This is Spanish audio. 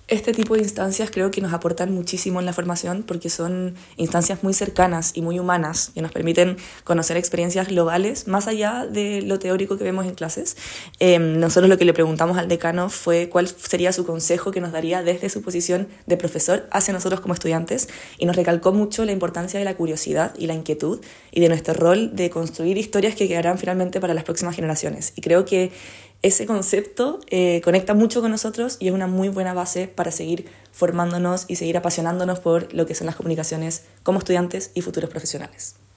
Este tipo de instancias creo que nos aportan muchísimo en la formación porque son instancias muy cercanas y muy humanas que nos permiten conocer experiencias globales más allá de lo teórico que vemos en clases. Nosotros lo que le preguntamos al decano fue cuál sería su consejo que nos daría desde su posición de profesor hacia nosotros como estudiantes, y nos recalcó mucho la importancia de la curiosidad y la inquietud y de nuestro rol de construir historias que quedarán finalmente para las próximas generaciones. Y creo que ese concepto conecta mucho con nosotros y es una muy buena base para seguir formándonos y seguir apasionándonos por lo que son las comunicaciones como estudiantes y futuros profesionales.